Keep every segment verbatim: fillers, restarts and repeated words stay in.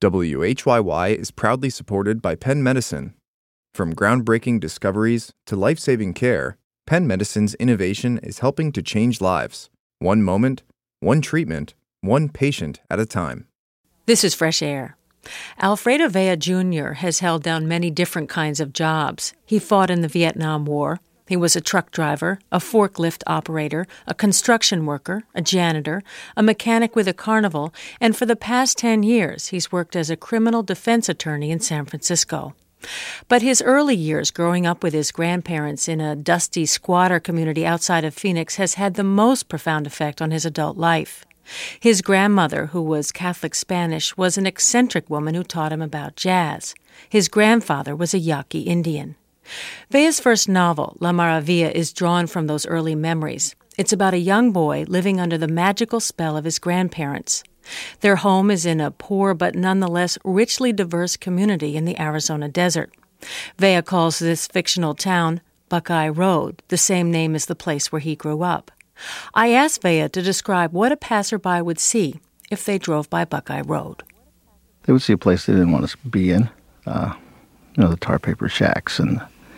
W H Y Y is proudly supported by Penn Medicine. From groundbreaking discoveries to life-saving care, Penn Medicine's innovation is helping to change lives, one moment, one treatment, one patient at a time. This is Fresh Air. Alfredo Vea Junior has held down many different kinds of jobs. He fought in the Vietnam War. He was a truck driver, a forklift operator, a construction worker, a janitor, a mechanic with a carnival, and for the past ten years, he's worked as a criminal defense attorney in San Francisco. But his early years growing up with his grandparents in a dusty squatter community outside of Phoenix has had the most profound effect on his adult life. His grandmother, who was Catholic Spanish, was an eccentric woman who taught him about jazz. His grandfather was a Yaqui Indian. Vea's first novel, La Maravilla, is drawn from those early memories. It's about a young boy living under the magical spell of his grandparents. Their home is in a poor but nonetheless richly diverse community in the Arizona desert. Vea calls this fictional town Buckeye Road, the same name as the place where he grew up. I asked Vea to describe what a passerby would see if they drove by Buckeye Road. They would see a place they didn't want to be in. Uh, you know, the tar paper shacks and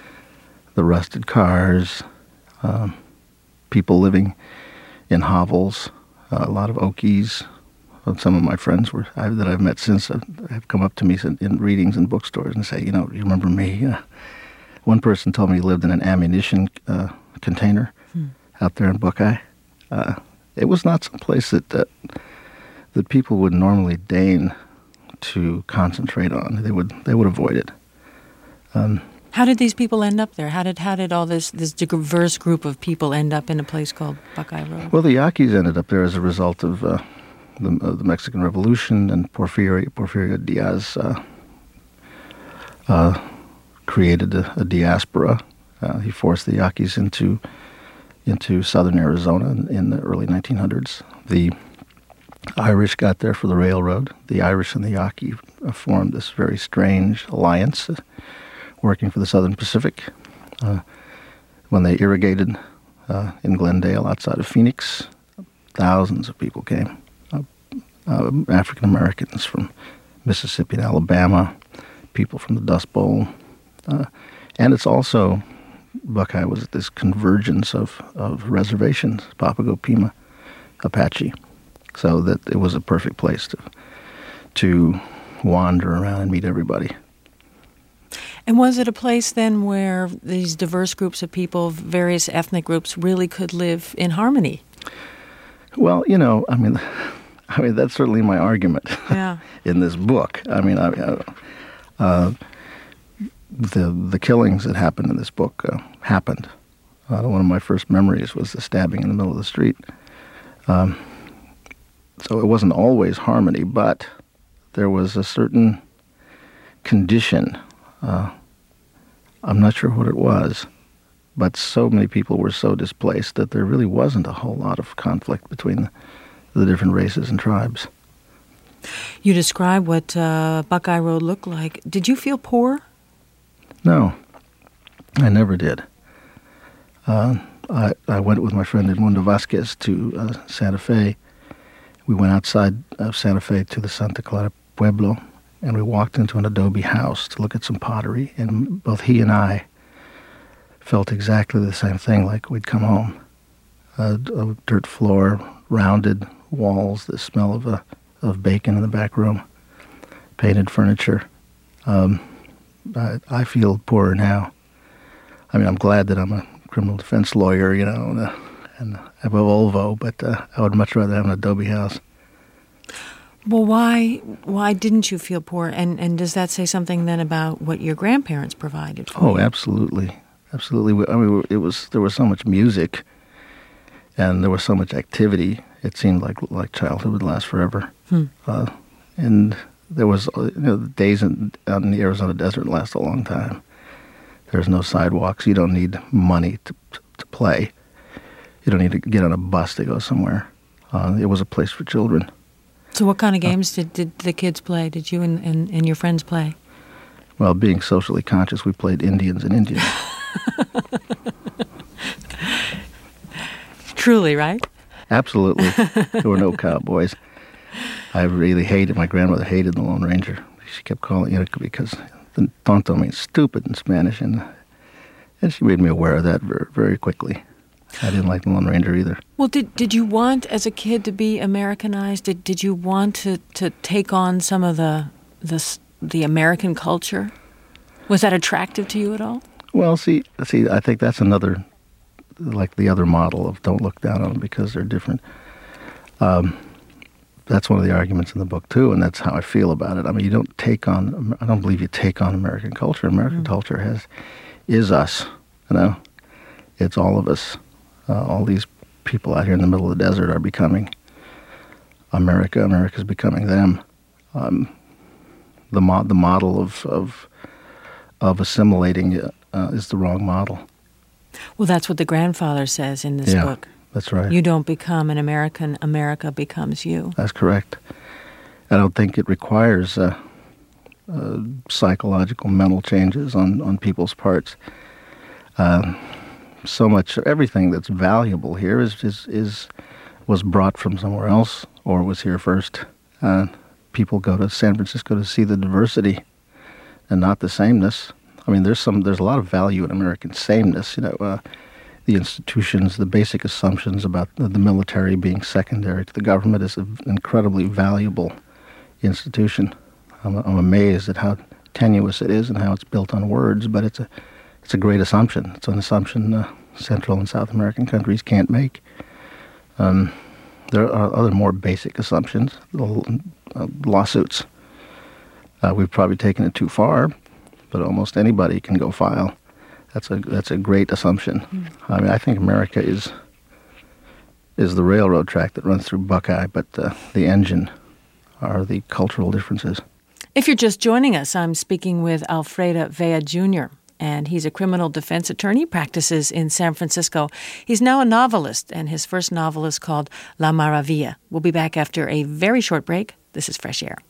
the rusted cars, um, people living in hovels, uh, a lot of Okies. Some of my friends were I, that I've met since uh, have come up to me in, in readings and bookstores and say, you know, you remember me? Uh, one person told me he lived in an ammunition uh, container hmm. out there in Buckeye. Uh, it was not some place that, that that people would normally deign to concentrate on. They would they would avoid it. Um, How did these people end up there? How did how did all this this diverse group of people end up in a place called Buckeye Road? Well, the Yaquis ended up there as a result of uh, the, uh, the Mexican Revolution, and Porfirio, Porfirio Diaz uh, uh, created a, a diaspora. Uh, he forced the Yaquis into into southern Arizona in, in the early nineteen hundreds. The Irish got there for the railroad. The Irish and the Yaqui uh, formed this very strange alliance, uh, working for the Southern Pacific. Uh, when they irrigated uh, in Glendale outside of Phoenix, thousands of people came, uh, uh, African Americans from Mississippi and Alabama, people from the Dust Bowl. Uh, and it's also, Buckeye was this convergence of, of reservations, Papago, Pima, Apache, so that it was a perfect place to to wander around and meet everybody. And was it a place then where these diverse groups of people, various ethnic groups, really could live in harmony? Well, you know, I mean, I mean that's certainly my argument yeah. in this book. I mean, I, uh, the the killings that happened in this book uh, happened. Uh, one of my first memories was the stabbing in the middle of the street. Um, so it wasn't always harmony, but there was a certain condition. Uh, I'm not sure what it was, but so many people were so displaced that there really wasn't a whole lot of conflict between the, the different races and tribes. You describe what uh, Buckeye Road looked like. Did you feel poor? No, I never did. Uh, I, I went with my friend Edmundo Vasquez to uh, Santa Fe. We went outside of Santa Fe to the Santa Clara Pueblo, and we walked into an adobe house to look at some pottery, and both he and I felt exactly the same thing, like we'd come home. A, a dirt floor, rounded walls, the smell of a, of bacon in the back room, painted furniture. Um, I, I feel poorer now. I mean, I'm glad that I'm a criminal defense lawyer, you know, and, uh, and I have a Volvo, but uh, I would much rather have an adobe house. Well, why why didn't you feel poor? And and does that say something then about what your grandparents provided for Oh, you? absolutely. Absolutely. I mean, it was there was so much music and there was so much activity. It seemed like like childhood would last forever. Hmm. Uh, and there was, you know, the days in, out in the Arizona desert last a long time. There's no sidewalks. You don't need money to, to, to play. You don't need to get on a bus to go somewhere. Uh, it was a place for children. So what kind of games did, did the kids play? Did you and, and, and your friends play? Well, being socially conscious, we played Indians and Indians. Truly, right? Absolutely. There were no cowboys. I really hated, my grandmother hated the Lone Ranger. She kept calling, you know, because the tonto means stupid in Spanish, and and she made me aware of that very, very quickly. I didn't like the Lone Ranger either. Well, did did you want, as a kid, to be Americanized? Did did you want to, to take on some of the the the American culture? Was that attractive to you at all? Well, see, see, I think that's another, like the other model of don't look down on them because they're different. Um, that's one of the arguments in the book too, and that's how I feel about it. I mean, you don't take on. I don't believe you take on American culture. American mm. culture has is us. You know, it's all of us. Uh, all these people out here in the middle of the desert are becoming America. America's becoming them. Um, the mo- the model of of of assimilating uh, is the wrong model. Well, that's what the grandfather says in this yeah, book. That's right. You don't become an American. America becomes you. That's correct. I don't think it requires uh, uh, psychological, mental changes on, on people's parts. Uh, so much, everything that's valuable here is, is is was brought from somewhere else or was here first. Uh, people go to San Francisco to see the diversity and not the sameness. I mean, there's some, there's a lot of value in American sameness. You know, uh, the institutions, the basic assumptions about the, the military being secondary to the government is an incredibly valuable institution. I'm, I'm amazed at how tenuous it is and how it's built on words, but it's a it's a great assumption. It's an assumption uh, Central and South American countries can't make. Um, there are other more basic assumptions, uh, lawsuits. Uh, we've probably taken it too far, but almost anybody can go file. That's a that's a great assumption. Mm. I mean, I think America is is the railroad track that runs through Buckeye, but uh, the engine are the cultural differences. If you're just joining us, I'm speaking with Alfredo Vea Junior, and he's a criminal defense attorney, practices in San Francisco. He's now a novelist, and his first novel is called La Maravilla. We'll be back after a very short break. This is Fresh Air.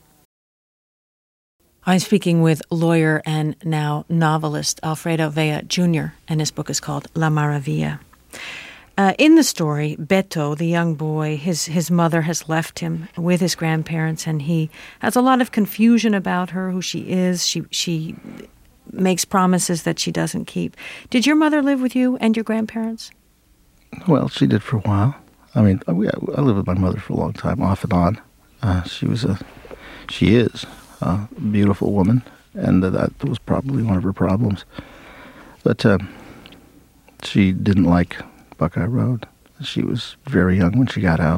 I'm speaking with lawyer and now novelist Alfredo Vea Junior, and his book is called La Maravilla. Uh, in the story, Beto, the young boy, his his mother has left him with his grandparents, and he has a lot of confusion about her, who she is. She she makes promises that she doesn't keep. Did your mother live with you and your grandparents? Well, she did for a while. I mean, I, I lived with my mother for a long time, off and on. Uh, she was a, she is a beautiful woman, and that was probably one of her problems. But uh, she didn't like Buckeye Road. She was very young when she got out.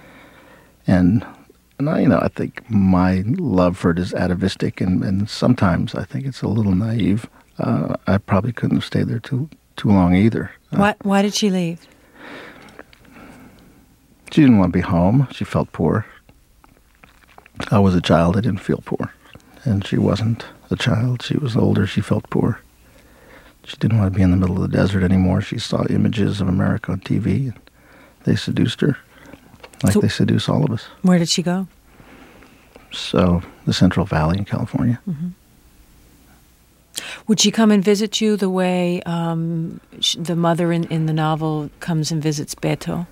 And, and I, you know, I think my love for it is atavistic, and, and sometimes I think it's a little naive. Uh, I probably couldn't have stayed there too too long either. Uh, why, why did she leave? She didn't want to be home. She felt poor. I was a child. I didn't feel poor. And she wasn't a child. She was older. She felt poor. She didn't want to be in the middle of the desert anymore. She saw images of America on T V, and they seduced her, like so, they seduce all of us. Where did she go? So, the Central Valley in California. Mm-hmm. Would she come and visit you the way um, sh- the mother in, in the novel comes and visits Beto?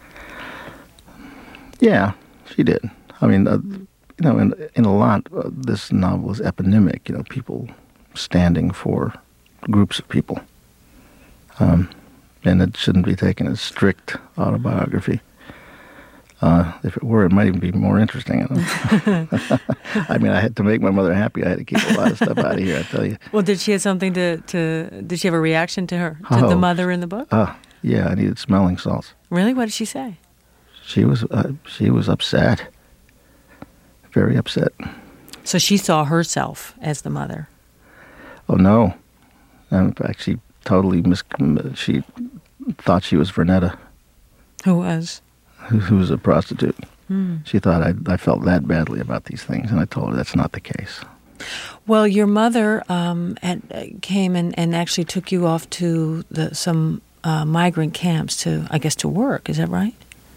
Yeah, she did. I mean, uh, you know, in, in a lot, uh, this novel is eponymic, you know, people standing for groups of people. Um, and it shouldn't be taken as strict autobiography. Uh, if it were, it might even be more interesting. I, I mean, I had to make my mother happy. I had to keep a lot of stuff out of here, I tell you. Well, did she have something to, to did she have a reaction to her, to oh, the mother in the book? Uh, yeah, I needed smelling salts. Really? What did she say? She was, uh, she was upset. Very upset. So she saw herself as the mother? Oh, no. In fact, she totally mis- she thought she was Vernetta. Who was? Who, who was a prostitute. Hmm. She thought I, I felt that badly about these things, and I told her that's not the case. Well, your mother um, had, uh, came and, and actually took you off to the, some uh, migrant camps to, I guess, to work. Is that right?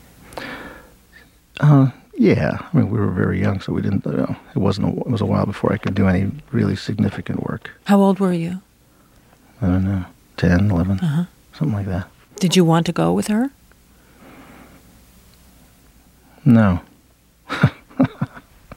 Uh, yeah. I mean, we were very young, so we didn't, you know, it wasn't, a, it was a while before I could do any really significant work. How old were you? I don't know, ten, eleven, uh-huh. something like that. Did you want to go with her? No.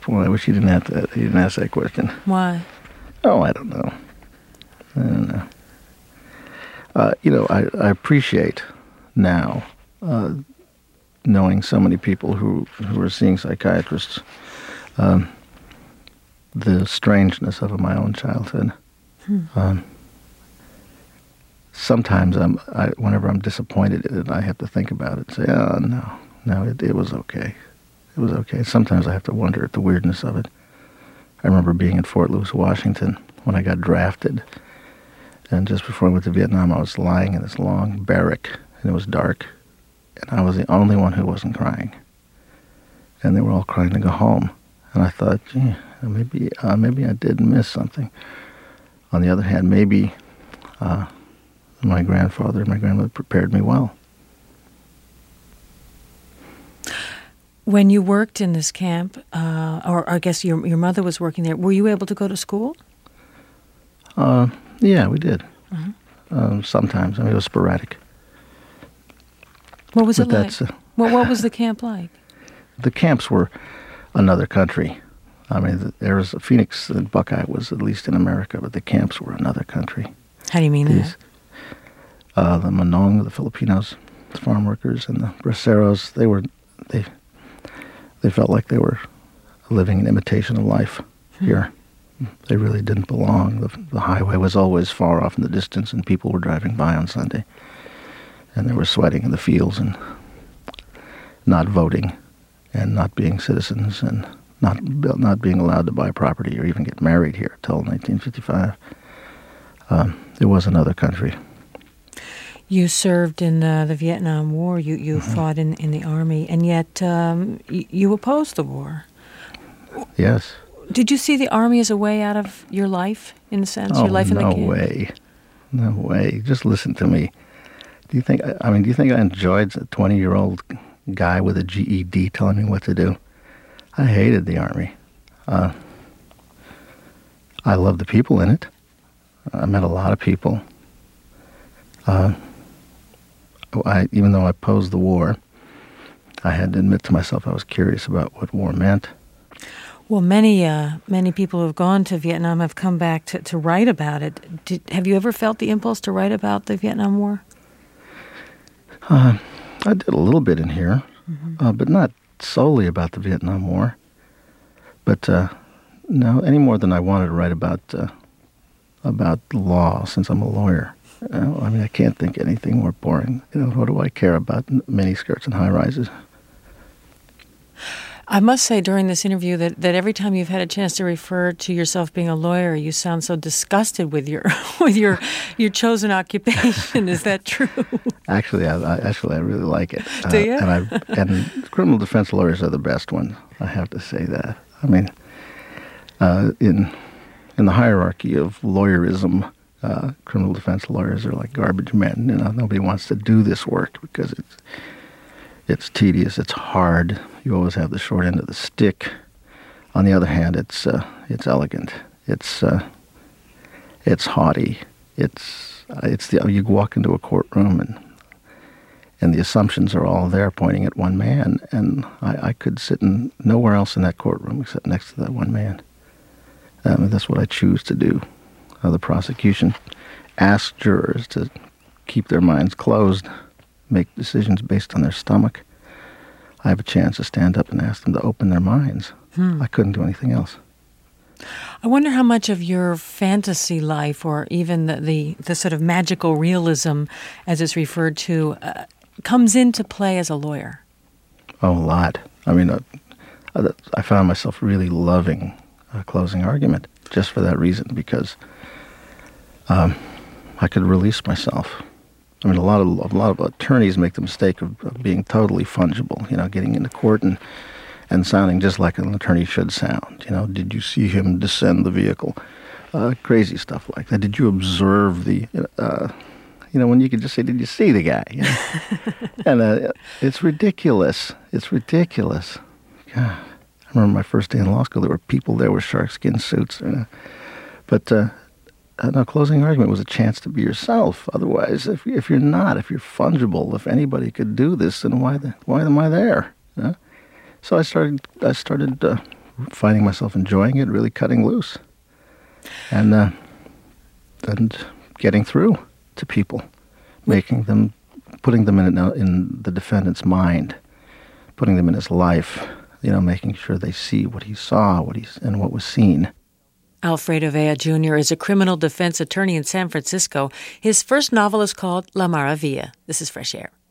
Boy, I wish you didn't have to. You didn't ask that question. Why? Oh, I don't know. I don't know. Uh, you know, I, I appreciate now uh, knowing so many people who who are seeing psychiatrists. Um, the strangeness of my own childhood. Hmm. Um, sometimes, I'm, I, whenever I'm disappointed in it, I have to think about it and say, oh, no, no, it, it was okay. It was okay. Sometimes I have to wonder at the weirdness of it. I remember being in Fort Lewis, Washington, when I got drafted. And just before I went to Vietnam, I was lying in this long barrack, and it was dark. And I was the only one who wasn't crying. And they were all crying to go home. And I thought, gee, maybe uh, maybe I did miss something. On the other hand, maybe uh, my grandfather and my grandmother prepared me well. When you worked in this camp, uh, or I guess your your mother was working there, were you able to go to school? Uh, yeah, we did. Mm-hmm. Um, sometimes. I mean, it was sporadic. What was but it like? Uh, well, what was the camp like? The camps were another country. I mean, there was a Phoenix and Buckeye was at least in America, but the camps were another country. How do you mean These, that? Uh, the Manong, the Filipinos, the farm workers, and the Braceros, they were, they, they felt like they were living an imitation of life hmm. here. They really didn't belong. The, the highway was always far off in the distance, and people were driving by on Sunday. And they were sweating in the fields and not voting and not being citizens and not not being allowed to buy property or even get married here until nineteen fifty-five. Um, it was another country. You served in uh, the Vietnam War. You you mm-hmm. fought in, in the Army, and yet um, y- you opposed the war. Yes. Did you see the Army as a way out of your life, in a sense, oh, your life in no the camp? No way. No way. Just listen to me. Do you think, I mean, do you think I enjoyed a twenty-year-old guy with a G E D telling me what to do? I hated the Army. Uh, I loved the people in it. I met a lot of people. Uh, I, even though I opposed the war, I had to admit to myself I was curious about what war meant. Well, many uh, many people who have gone to Vietnam have come back to, to write about it. Did, have you ever felt the impulse to write about the Vietnam War? Uh, I did a little bit in here, mm-hmm. uh, but not solely about the Vietnam War. But uh, no, any more than I wanted to write about uh, about law, since I'm a lawyer. You know, I mean, I can't think anything more boring. You know, what do I care about miniskirts and high rises? I must say during this interview that, that every time you've had a chance to refer to yourself being a lawyer, you sound so disgusted with your with your your chosen occupation. Is that true? Actually, I, I actually I really like it. Do you? Uh, and I and criminal defense lawyers are the best ones. I have to say that. I mean, uh, in in the hierarchy of lawyerism, uh, criminal defense lawyers are like garbage men. You know, nobody wants to do this work because it's it's tedious. It's hard. You always have the short end of the stick. On the other hand, it's uh, it's elegant. It's uh, it's haughty. It's uh, it's the you walk into a courtroom and and the assumptions are all there pointing at one man. And I, I could sit in nowhere else in that courtroom except next to that one man. Um, that's what I choose to do. Uh, the prosecution asks jurors to keep their minds closed, make decisions based on their stomach. I have a chance to stand up and ask them to open their minds. Hmm. I couldn't do anything else. I wonder how much of your fantasy life, or even the the, the sort of magical realism, as it's referred to, uh, comes into play as a lawyer. Oh, a lot. I mean, uh, I found myself really loving a closing argument just for that reason, because um, I could release myself. I mean, a lot of a lot of attorneys make the mistake of, of being totally fungible. You know, getting into court and and sounding just like an attorney should sound. You know, did you see him descend the vehicle? Uh, crazy stuff like that. Did you observe the? Uh, you know, when you could just say, "Did you see the guy?" You know? and uh, it's ridiculous. It's ridiculous. God, I remember my first day in law school. There were people there with sharkskin suits. You know? But uh, no, closing argument was a chance to be yourself. Otherwise, if if you're not, if you're fungible, if anybody could do this, then why the, why am I there? You know? So I started I started uh, finding myself enjoying it, really cutting loose, and uh, and getting through to people, making them, putting them in in the defendant's mind, putting them in his life, you know, making sure they see what he saw, what he's and what was seen. Alfredo Vea Junior is a criminal defense attorney in San Francisco. His first novel is called La Maravilla. This is Fresh Air.